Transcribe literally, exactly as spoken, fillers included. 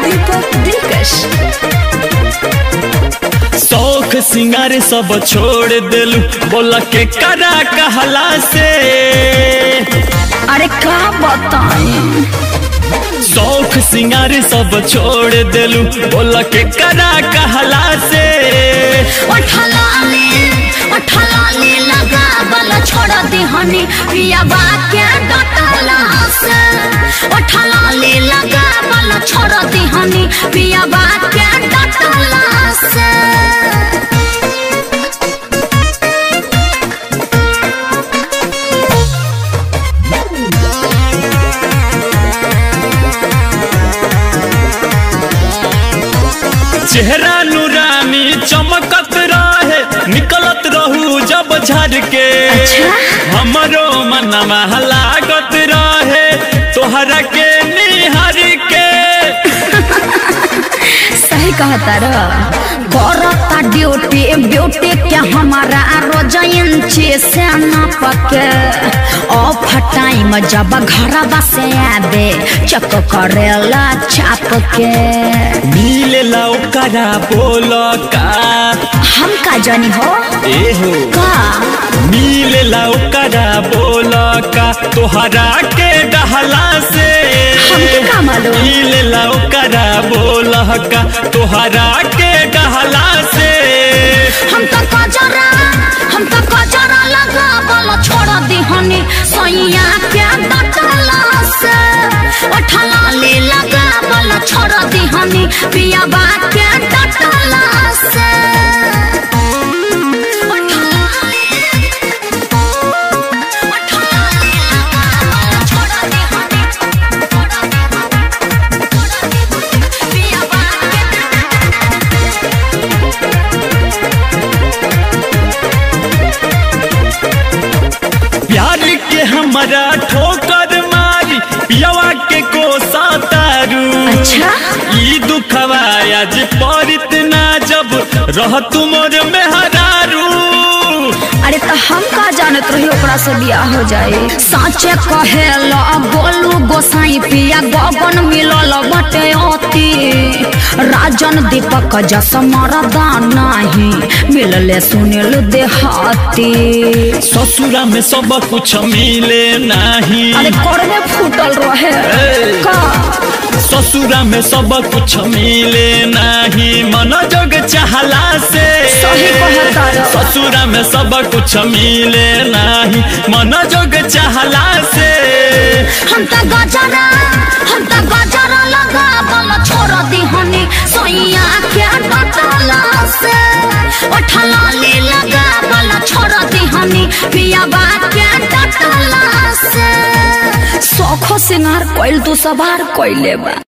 दीपक दिलकश। शौक सिंगार सब छोड़ दिलू बोला के करा कहला से। अरे का बताएं शौक सिंगार सब छोड़ दिलू बोला के करा कहला से। उठलाले उठलाले लगा बल छोड़ दिहनी पिया बा के डटला से। उठलाले लगा बल छोड़ दिहनी पिया बा के डटला से। चेहरा नूरानी चमकत रहे निकलत रहू जब झर के। अच्छा? हमरो मनवा लागत रहे तोहरा के निहार के। सही कहता रह करता ड्यूटी ब्यूटी क्या हमारा रोजाइन से न पके। ऑफ टाइम जब घर से आवे चक करेला चाप के। मिलेला ओकरा बोल का हम का जानी हो ए हो का मिलेला ओकरा बोल का तोहरा के डहला से। हमके का मालूम मिलेला ओकरा बोल का तोहरा के डहला से। हम तो कजरा हम तो कजरा लगा बोलो छोड़ दिहनी सैया के डटला से। उठला ले लगा बोलो छोड़ दिहनी पिया बा के डटला से। प्यार के हमारा ठोकर मारी पियावा के कोसा तारू। अच्छा? ई दुखवा आज परित ना जब रह तुमर में हरारू। अरे तो हम का जानत रही ओकरा से बियाह हो जाए। साचे कहेला बोलू गोसाई पिया गगन मिलल बटे अति। राजन दीपक जस मरदा नाही मिलले सुनिल देहाती। ससुरा में सब कुछ मिले नहीं। अरे करने फूटल रहे का ससुरा में सब कुछ मिले नहीं मन जोग चाहला से। सही कहता रह। ससुरा में सब कुछ मिले नहीं मन जोग चाहला से। हम त गजरा हम त गजरा लगा बल छोड़ दिहनी सैया के डटला से। उठला ले लगा बल छोड़ दिहनी पिया बा के डटला से। शौखो सिंगार कोइल तू सवार कोइले बा।